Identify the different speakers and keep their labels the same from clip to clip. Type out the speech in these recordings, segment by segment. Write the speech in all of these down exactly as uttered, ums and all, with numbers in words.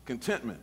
Speaker 1: Contentment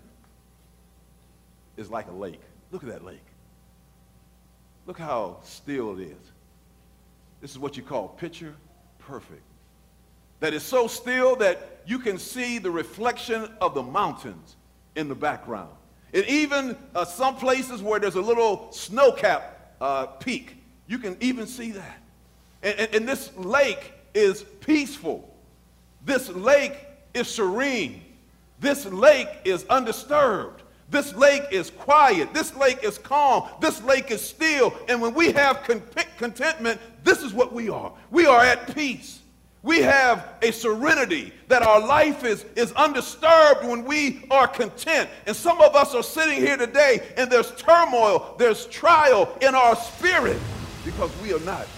Speaker 1: is like a lake. Look at that lake. Look how still it is. This is what you call picture perfect. That is so still that you can see the reflection of the mountains in the background. And even uh, some places where there's a little snow-capped uh, peak, you can even see that. And, and, and this lake is peaceful. This lake is serene. This lake is undisturbed. This lake is quiet. This lake is calm. This lake is still. And when we have con- contentment, this is what we are. We are at peace. We have a serenity that our life is, is undisturbed when we are content. And some of us are sitting here today and there's turmoil, there's trial in our spirit because we are not.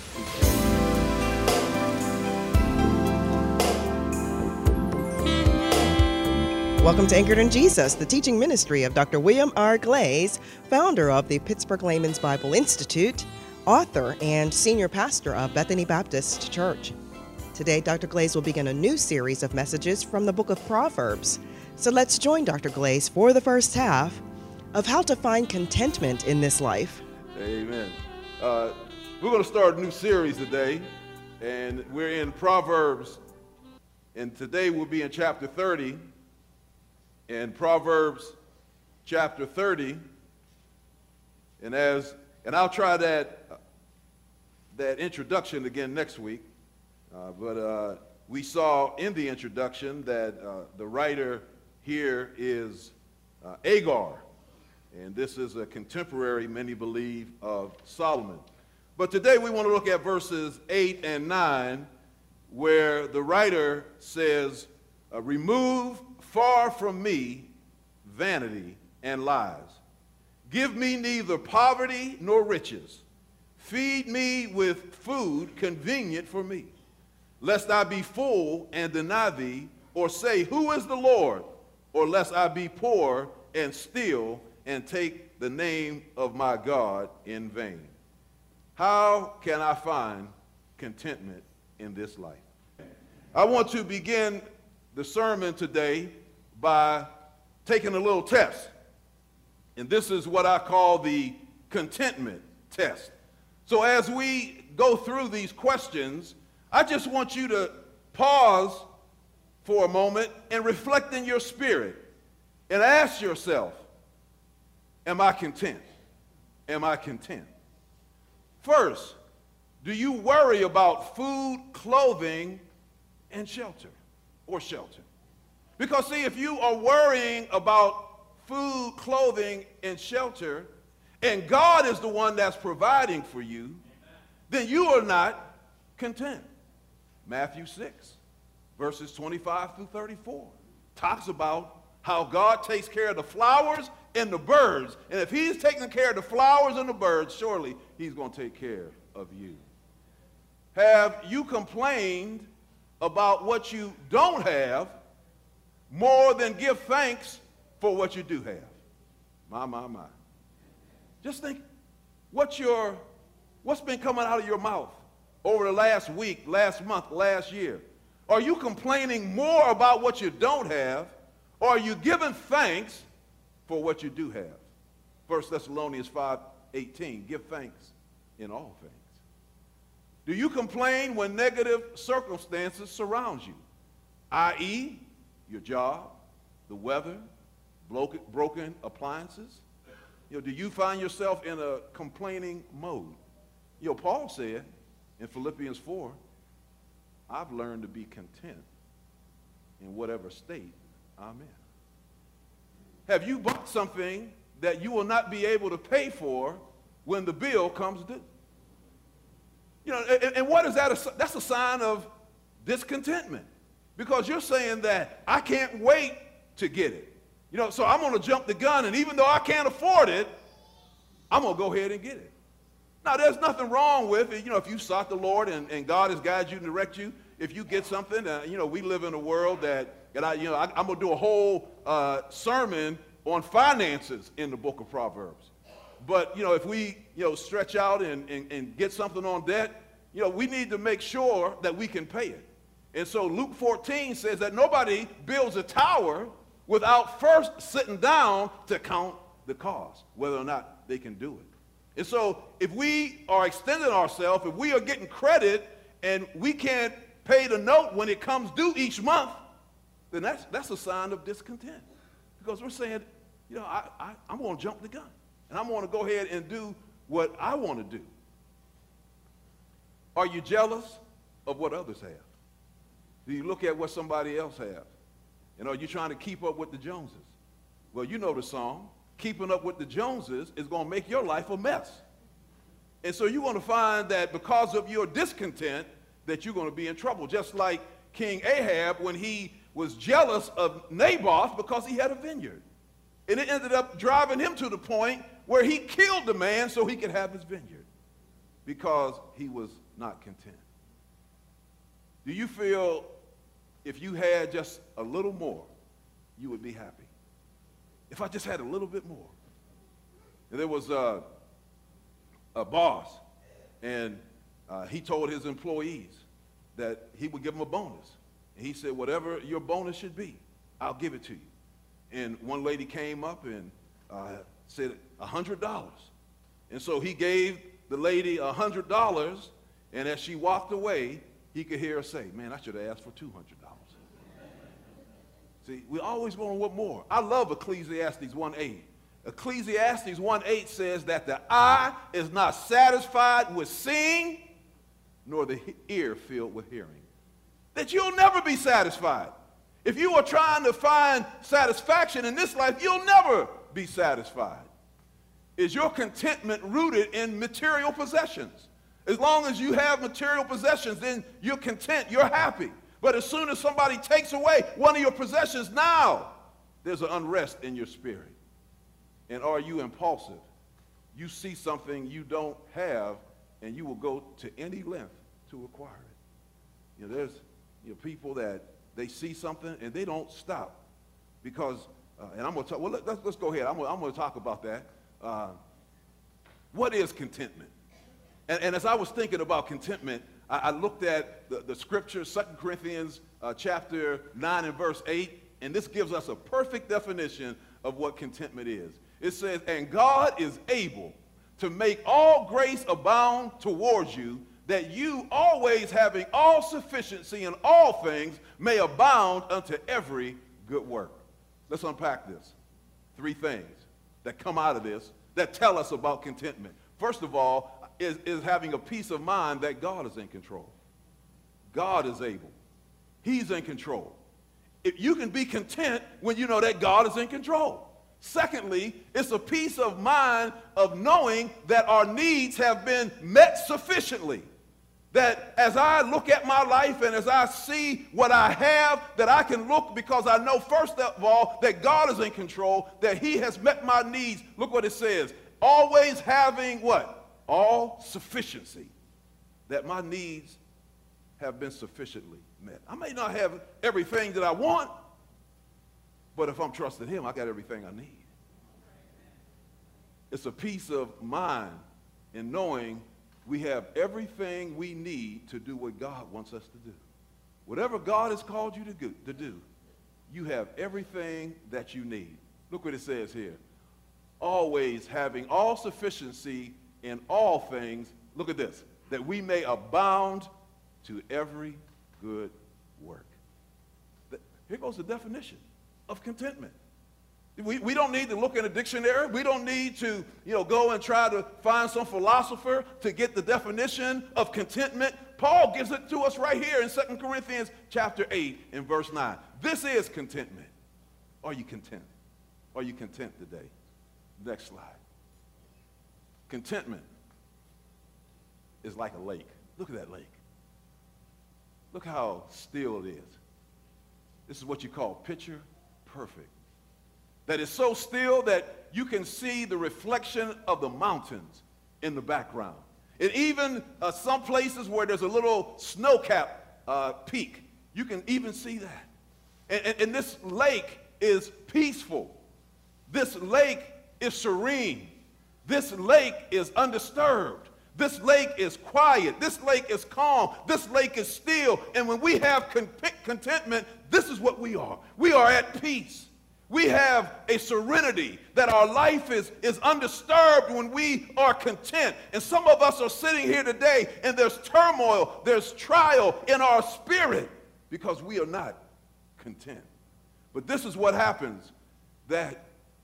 Speaker 2: Welcome to Anchored in Jesus, the teaching ministry of Doctor William R. Glaze, founder of the Pittsburgh Layman's Bible Institute, author and senior pastor of Bethany Baptist Church. Today, Doctor Glaze will begin a new series of messages from the book of Proverbs. So let's join Doctor Glaze for the first half of how to find contentment in this life.
Speaker 1: Amen. Uh, we're going to start a new series today, and we're in Proverbs, and today we'll be in chapter thirty. In Proverbs chapter thirty, and as and I'll try that uh, that introduction again next week. Uh, but uh, we saw in the introduction that uh, the writer here is uh, Agur, and this is a contemporary, many believe, of Solomon. But today we want to look at verses eight and nine, where the writer says, uh, remove far from me vanity and lies. Give me neither poverty nor riches. Feed me with food convenient for me, lest I be full and deny thee, or say, who is the Lord? Or lest I be poor and steal and take the name of my God in vain. How can I find contentment in this life? I want to begin the sermon today by taking a little test. And this is what I call the contentment test. So as we go through these questions, I just want you to pause for a moment and reflect in your spirit and ask yourself, am I content? Am I content? First, do you worry about food, clothing, and shelter, or shelter? Because see, if you are worrying about food, clothing, and shelter, and God is the one that's providing for you, then you are not content. Matthew six, verses twenty-five through thirty-four, talks about how God takes care of the flowers and the birds. And if he's taking care of the flowers and the birds, surely he's going to take care of you. Have you complained about what you don't have more than give thanks for what you do have? My, my, my. Just think what your, what's been coming out of your mouth over the last week, last month, last year. Are you complaining more about what you don't have, or are you giving thanks for what you do have? First Thessalonians five eighteen, give thanks in all things. Do you complain when negative circumstances surround you, that is, your job, the weather, broken, broken appliances? You know, do you find yourself in a complaining mode? You know, Paul said in Philippians four, I've learned to be content in whatever state I'm in. Have you bought something that you will not be able to pay for when the bill comes due? You know, and, and what is that? A, that's a sign of discontentment, because you're saying that I can't wait to get it. You know, so I'm going to jump the gun, and even though I can't afford it, I'm going to go ahead and get it. Now, there's nothing wrong with it. You know, if you sought the Lord and, and God has guided you and direct you, if you get something, uh, you know, we live in a world that, that I, you know, I, I'm going to do a whole uh, sermon on finances in the book of Proverbs. But, you know, if we, you know, stretch out and, and, and get something on debt, you know, we need to make sure that we can pay it. And so Luke fourteen says that nobody builds a tower without first sitting down to count the cost, whether or not they can do it. And so if we are extending ourselves, if we are getting credit and we can't pay the note when it comes due each month, then that's, that's a sign of discontent. Because we're saying, you know, I, I, I'm going to jump the gun. And I'm going to go ahead and do what I want to do. Are you jealous of what others have? Do you look at what somebody else has? And are you trying to keep up with the Joneses? Well, you know the song. Keeping up with the Joneses is going to make your life a mess. And so you're going to find that because of your discontent, that you're going to be in trouble. Just like King Ahab when he was jealous of Naboth because he had a vineyard. And it ended up driving him to the point where he killed the man so he could have his vineyard because he was not content. Do you feel if you had just a little more, you would be happy? If I just had a little bit more. And there was a, a boss, and uh, he told his employees that he would give them a bonus. And he said, whatever your bonus should be, I'll give it to you. And one lady came up and uh, said one hundred dollars. And so he gave the lady one hundred dollars, and as she walked away, he could hear her say, man, I should have asked for two hundred dollars. See, we always want to want more. I love Ecclesiastes one eight. Ecclesiastes one eight says that the eye is not satisfied with seeing, nor the ear filled with hearing. That you'll never be satisfied. If you are trying to find satisfaction in this life, you'll never be satisfied. Is your contentment rooted in material possessions? As long as you have material possessions, then you're content, you're happy. But as soon as somebody takes away one of your possessions, now there's an unrest in your spirit. And are you impulsive? You see something you don't have, and you will go to any length to acquire it. You know, there's you know, people that they see something and they don't stop because, uh, and I'm going to talk, well, let, let's, let's go ahead. I'm going I'm to talk about that. Uh, what is contentment? And, and as I was thinking about contentment, I, I looked at the, the scripture, Second Corinthians uh, chapter nine and verse eight, and this gives us a perfect definition of what contentment is. It says, and God is able to make all grace abound towards you, that you always having all sufficiency in all things may abound unto every good work. Let's unpack this. Three things that come out of this that tell us about contentment. First of all, is, is having a peace of mind that God is in control. God is able. He's in control. If you can be content when you know that God is in control. Secondly, it's a peace of mind of knowing that our needs have been met sufficiently. That as I look at my life and as I see what I have, that I can look because I know first of all that God is in control, that he has met my needs. Look what it says. Always having what? All sufficiency. That my needs have been sufficiently met. I may not have everything that I want, but if I'm trusting him, I got everything I need. It's a peace of mind in knowing we have everything we need to do what God wants us to do. Whatever God has called you to do, to do, you have everything that you need. Look what it says here. Always having all sufficiency in all things, look at this, that we may abound to every good work. Here goes the definition of contentment. We, we don't need to look in a dictionary. We don't need to, you know, go and try to find some philosopher to get the definition of contentment. Paul gives it to us right here in Second Corinthians chapter eight and verse nine. This is contentment. Are you content? Are you content today? Next slide. Contentment is like a lake. Look at that lake. Look how still it is. This is what you call picture perfect. That is so still that you can see the reflection of the mountains in the background. And even uh, some places where there's a little snow-capped uh, peak, you can even see that. And, and, and this lake is peaceful. This lake is serene. This lake is undisturbed. This lake is quiet. This lake is calm. This lake is still. And when we have con- contentment, this is what we are. We are at peace. We have a serenity that our life is, is undisturbed when we are content. And some of us are sitting here today and there's turmoil, there's trial in our spirit because we are not content. But this is what happens, that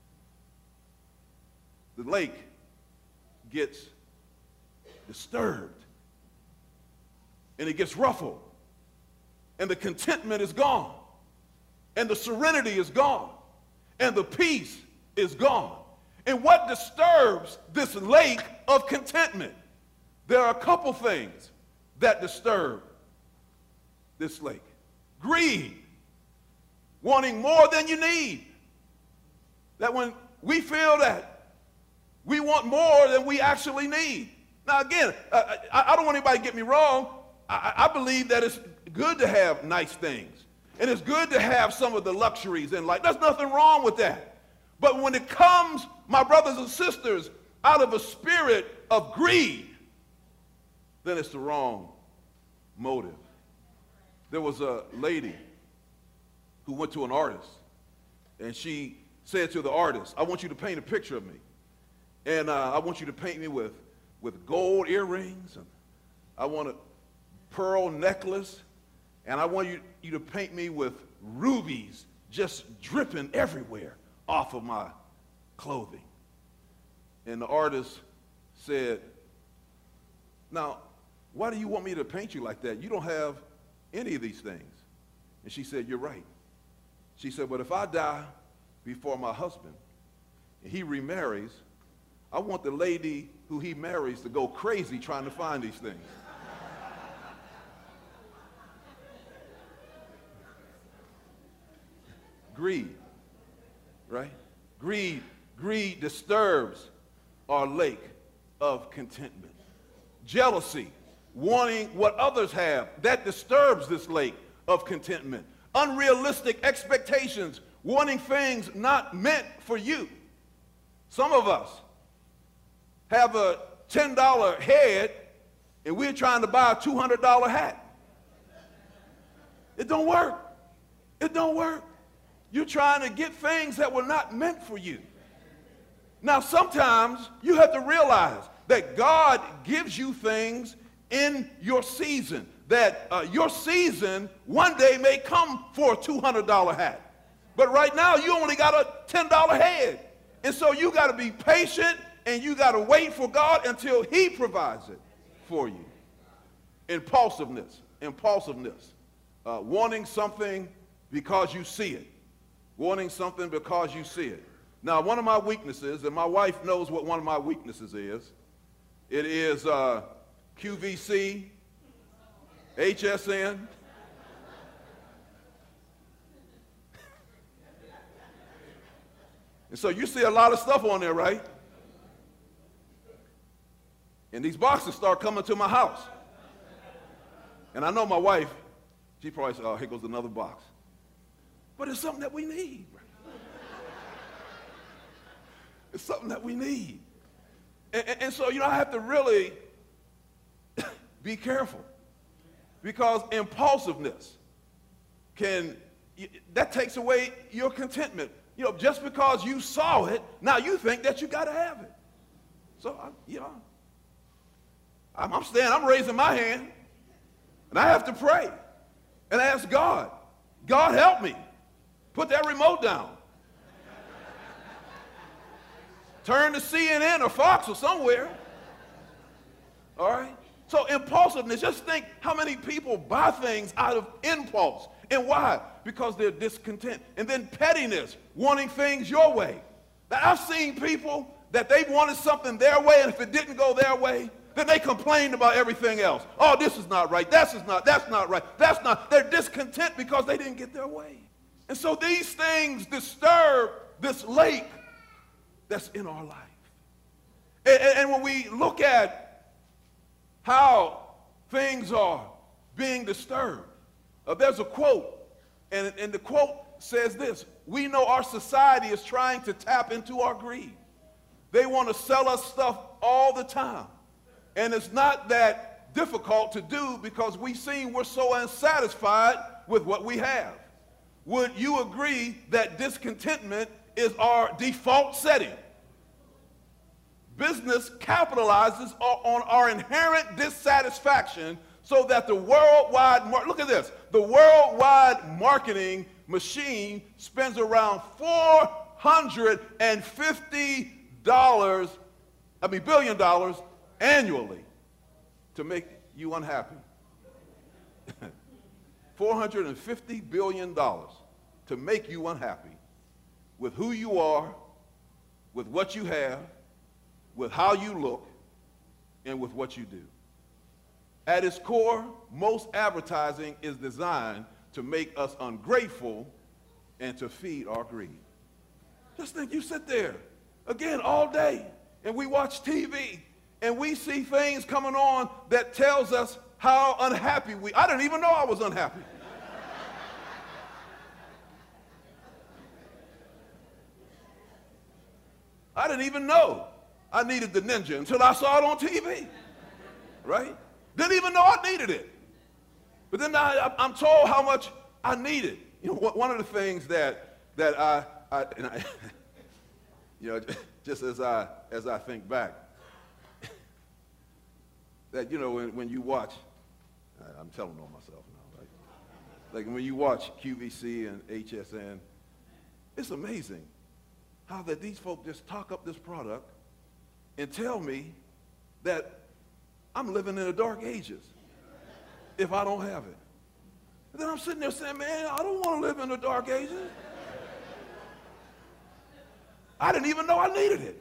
Speaker 1: the lake gets disturbed and it gets ruffled and the contentment is gone and the serenity is gone and the peace is gone. And what disturbs this lake of contentment? There are a couple things that disturb this lake. Greed, wanting more than you need. That when we feel that we want more than we actually need. Now again, I, I don't want anybody to get me wrong. I, I believe that it's good to have nice things. And it's good to have some of the luxuries in life. There's nothing wrong with that. But when it comes, my brothers and sisters, out of a spirit of greed, then it's the wrong motive. There was a lady who went to an artist, and she said to the artist, I want you to paint a picture of me. And uh, I want you to paint me with, with gold earrings, and I want a pearl necklace, and I want you, you to paint me with rubies just dripping everywhere off of my clothing. And the artist said, now, why do you want me to paint you like that? You don't have any of these things. And she said, you're right. She said, but if I die before my husband and he remarries, I want the lady who he marries to go crazy trying to find these things. Greed, right? Greed, greed disturbs our lake of contentment. Jealousy, wanting what others have, that disturbs this lake of contentment. Unrealistic expectations, wanting things not meant for you. Some of us have a ten dollar head and we're trying to buy a two hundred dollar hat. It don't work. It don't work. You're trying to get things that were not meant for you. Now, sometimes you have to realize that God gives you things in your season, that uh, your season one day may come for a two hundred dollar hat. But right now, you only got a ten dollar head. And so you got to be patient and you got to wait for God until he provides it for you. Impulsiveness, impulsiveness, uh, wanting something because you see it. Wanting something because you see it. Now, one of my weaknesses, and my wife knows what one of my weaknesses is, it is uh, Q V C, H S N, and so you see a lot of stuff on there, right? And these boxes start coming to my house. And I know my wife, she probably said, oh, here goes another box. But it's something that we need. It's something that we need. And, and, and so, you know, I have to really be careful because impulsiveness can, that takes away your contentment. You know, just because you saw it, now you think that you got to have it. So, I, you know, I'm, I'm standing, I'm raising my hand, and I have to pray and ask God, God help me. Put that remote down. Turn to C N N or Fox or somewhere. All right? So impulsiveness, just think how many people buy things out of impulse. And why? Because they're discontent. And then pettiness, wanting things your way. Now, I've seen people that they wanted something their way, and if it didn't go their way, then they complained about everything else. Oh, this is not right. This is not, that's not right. That's not. They're discontent because they didn't get their way. And so these things disturb this lake that's in our life. And, and, and when we look at how things are being disturbed, uh, there's a quote, and, and the quote says this: we know our society is trying to tap into our greed. They want to sell us stuff all the time. And it's not that difficult to do because we seem we're so unsatisfied with what we have. would you agree that discontentment is our default setting? Business capitalizes on our inherent dissatisfaction so that the worldwide, mar- look at this, the worldwide marketing machine spends around four hundred fifty dollars, I mean billion dollars annually to make you unhappy. four hundred fifty billion dollars to make you unhappy with who you are, with what you have, with how you look, and with what you do. At its core, most advertising is designed to make us ungrateful and to feed our greed. Just think, you sit there, again, all day, and we watch T V, and we see things coming on that tells us how unhappy we, I didn't even know I was unhappy. I didn't even know I needed the Ninja until I saw it on T V, right? Didn't even know I needed it. But then I, I'm told how much I need it. You know, one of the things that, that I, I, and I you know, just as I, as I think back, that, you know, when, when you watch, I'm telling on myself now, right? Like when you watch Q V C and H S N, it's amazing how that these folk just talk up this product and tell me that I'm living in the dark ages if I don't have it. And then I'm sitting there saying, man, I don't want to live in the dark ages. I didn't even know I needed it.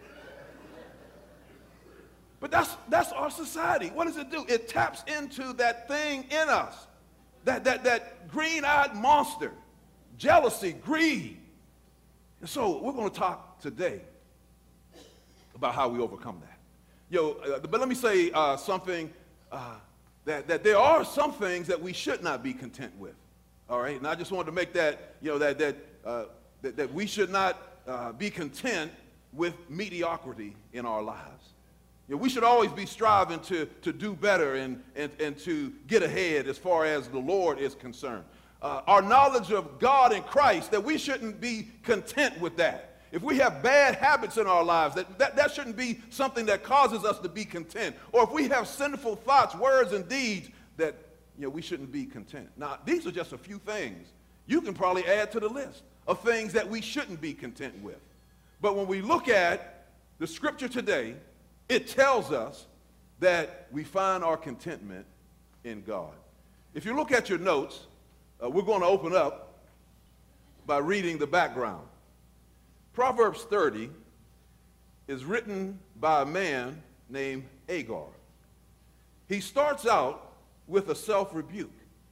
Speaker 1: But that's, that's our society. What does it do? It taps into that thing in us, that, that, that green-eyed monster, jealousy, greed. And so we're going to talk today about how we overcome that. Yo, uh, but let me say uh, something, uh, that, that there are some things that we should not be content with, all right? And I just wanted to make that, you know, that, that, uh, that, that we should not uh, be content with mediocrity in our lives. You know, we should always be striving to, to do better and, and, and to get ahead as far as the Lord is concerned. Uh, our knowledge of God and Christ, that we shouldn't be content with that. If we have bad habits in our lives, that, that, that shouldn't be something that causes us to be content. Or if we have sinful thoughts, words, and deeds, that, you know, we shouldn't be content. Now, these are just a few things. You can probably add to the list of things that we shouldn't be content with. But when we look at the scripture today, it tells us that we find our contentment in God. If you look at your notes, uh, we're going to open up by reading the background. Proverbs thirty is written by a man named Agur. He starts out with a self-rebuke.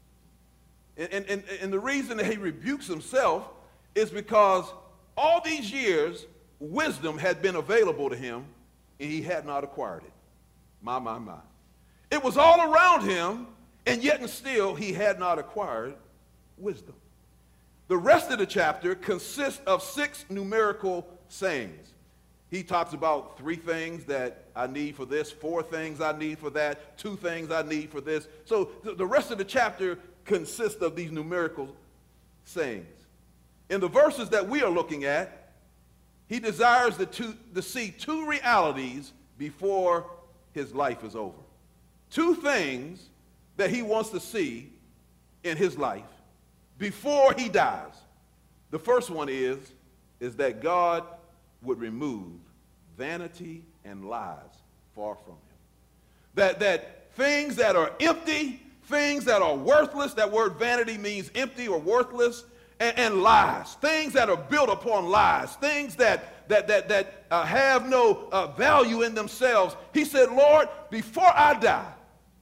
Speaker 1: And, and, and, and the reason that he rebukes himself is because all these years, wisdom had been available to him, and he had not acquired it. My, my, my. It was all around him, and yet and still he had not acquired wisdom. The rest of the chapter consists of six numerical sayings. He talks about three things that I need for this, four things I need for that, two things I need for this. So th- the rest of the chapter consists of these numerical sayings. In the verses that we are looking at, he desires to, to, to see two realities before his life is over. Two things that he wants to see in his life before he dies. The first one is, is that God would remove vanity and lies far from him. That, that things that are empty, things that are worthless, that word vanity means empty or worthless, and, and lies, things that are built upon lies, things that, that, that, that uh, have no uh, value in themselves. He said, Lord, before I die,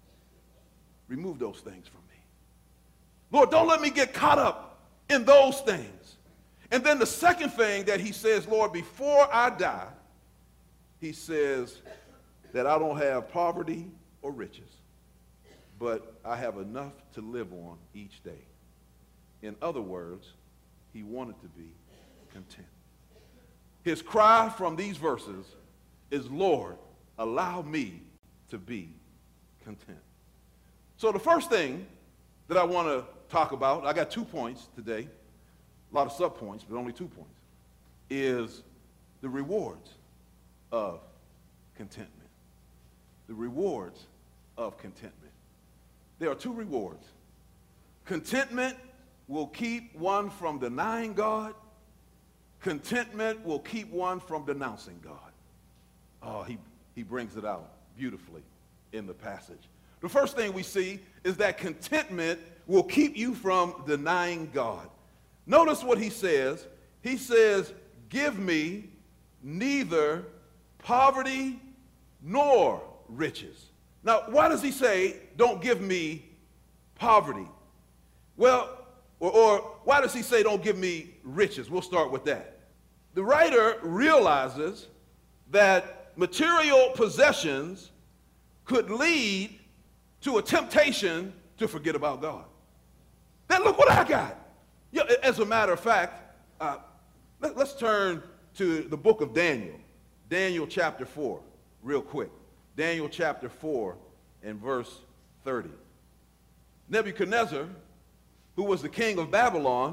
Speaker 1: remove those things from me. Lord, don't let me get caught up in those things. And then the second thing that he says, Lord, before I die, he says that I don't have poverty or riches, but I have enough to live on each day. In other words, he wanted to be content. His cry from these verses is, Lord, allow me to be content. So the first thing that I want to talk about, I got two points today. a lot of subpoints, but only two points, is the rewards of contentment. The rewards of contentment. There are two rewards. Contentment will keep one from denying God. Contentment will keep one from denouncing God. Oh, he, he brings it out beautifully in the passage. The first thing we see is that contentment will keep you from denying God. Notice what he says. He says, give me neither poverty nor riches. Now, why does he say, don't give me poverty? Well, or, or why does he say, don't give me riches? We'll start with that. The writer realizes that material possessions could lead to a temptation to forget about God. Then look what I got. Yeah, as a matter of fact, uh, let, let's turn to the book of Daniel. Daniel chapter four, real quick. Daniel chapter four and verse thirty. Nebuchadnezzar, who was the king of Babylon,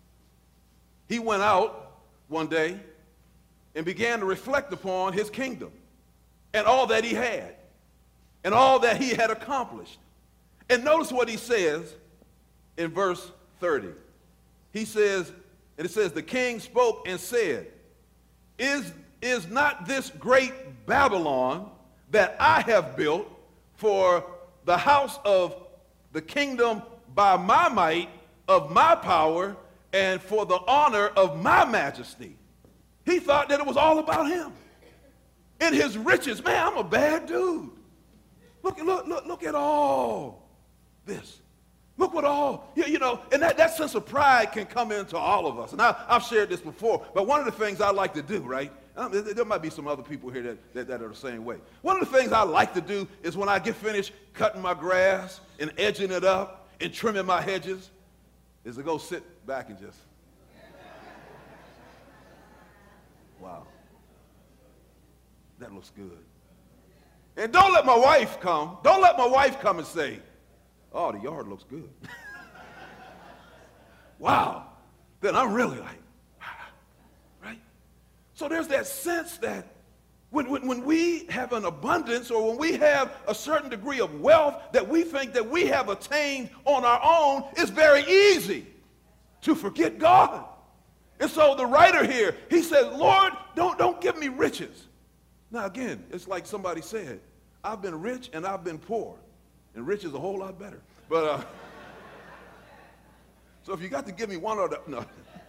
Speaker 1: he went out one day and began to reflect upon his kingdom and all that he had and all that he had accomplished. And notice what he says in verse thirty. He says, and it says, the king spoke and said, is, is not this great Babylon that I have built for the house of the kingdom by my might of my power and for the honor of my majesty? He thought that it was all about him. In his riches, man, I'm a bad dude. Look, look, look, look at all this. Look what all, you, you know, and that, that sense of pride can come into all of us. And I, I've shared this before, but one of the things I like to do, right? Um, there, there might be some other people here that, that, that are the same way. One of the things I like to do is when I get finished cutting my grass and edging it up and trimming my hedges, is to go sit back and just, wow, that looks good. And don't let my wife come, don't let my wife come and say, oh, the yard looks good. Wow. Then I'm really like, right? So there's that sense that when, when, when we have an abundance or when we have a certain degree of wealth that we think that we have attained on our own, it's very easy to forget God. And so the writer here, he says, Lord, don't, don't give me riches. Now again, it's like somebody said, I've been rich and I've been poor. And rich is a whole lot better. But, uh, so if you got to give me one or the, no.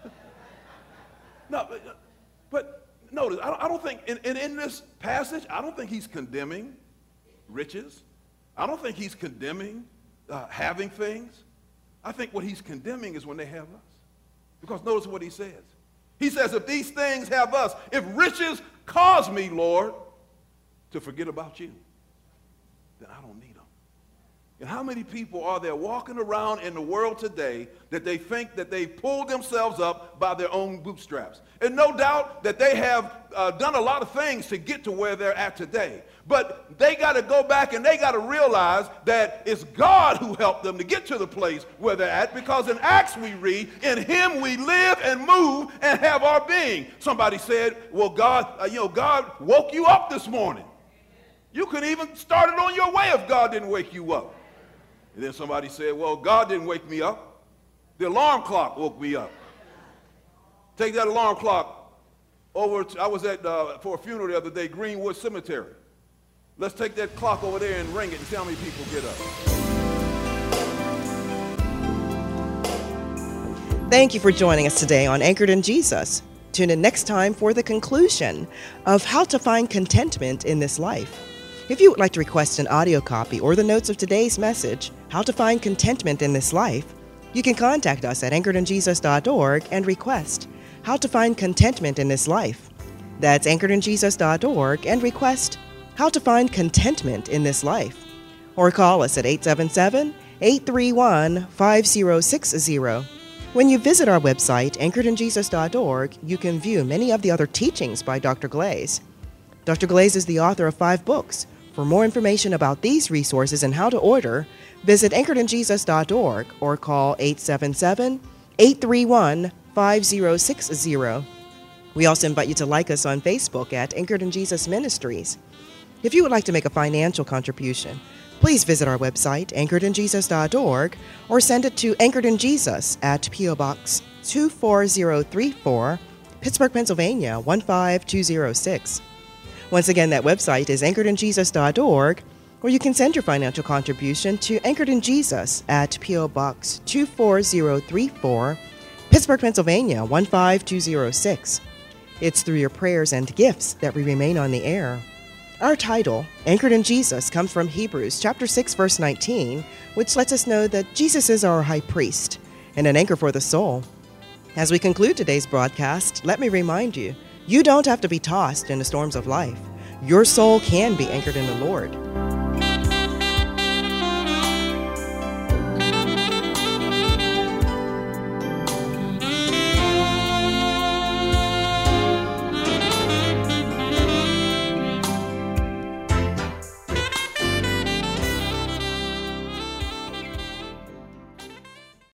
Speaker 1: No, but, but notice, I don't, I don't think, in, in, in this passage, I don't think he's condemning riches. I don't think he's condemning uh, having things. I think what he's condemning is when they have us. Because notice what he says. He says, if these things have us, if riches cause me, Lord, to forget about you, then I don't need them. And how many people are there walking around in the world today that they think that they pulled themselves up by their own bootstraps? And no doubt that they have uh, done a lot of things to get to where they're at today. But they got to go back and they got to realize that it's God who helped them to get to the place where they're at, because in Acts we read, in him we live and move and have our being. Somebody said, well, God, uh, you know, God woke you up this morning. You could even start it on your way if God didn't wake you up. And then somebody said, well, God didn't wake me up. The alarm clock woke me up. Take that alarm clock over to, I was at, uh, for a funeral the other day, Greenwood Cemetery. Let's take that clock over there and ring it and see how many people get up.
Speaker 2: Thank you for joining us today on Anchored in Jesus. Tune in next time for the conclusion of how to find contentment in this life. If you would like to request an audio copy or the notes of today's message, How to Find Contentment in This Life, you can contact us at anchored in jesus dot org and request How to Find Contentment in This Life. That's anchored in jesus dot org and request How to Find Contentment in This Life. Or call us at eight seven seven, eight three one, five zero six zero. When you visit our website, anchored in jesus dot org, you can view many of the other teachings by Doctor Glaze. Doctor Glaze is the author of five books. For more information about these resources and how to order, visit anchored in jesus dot org or call eight seven seven, eight three one, five zero six zero. We also invite you to like us on Facebook at Anchored in Jesus Ministries. If you would like to make a financial contribution, please visit our website, anchored in jesus dot org, or send it to Anchored in Jesus at P O. Box two four zero three four, Pittsburgh, Pennsylvania one five two zero six. Once again, that website is anchored in jesus dot org, or you can send your financial contribution to Anchored in Jesus at P O. Box two four zero three four, Pittsburgh, Pennsylvania one five two zero six. It's through your prayers and gifts that we remain on the air. Our title, Anchored in Jesus, comes from Hebrews chapter six, verse nineteen, which lets us know that Jesus is our high priest and an anchor for the soul. As we conclude today's broadcast, let me remind you, you don't have to be tossed in the storms of life. Your soul can be anchored in the Lord.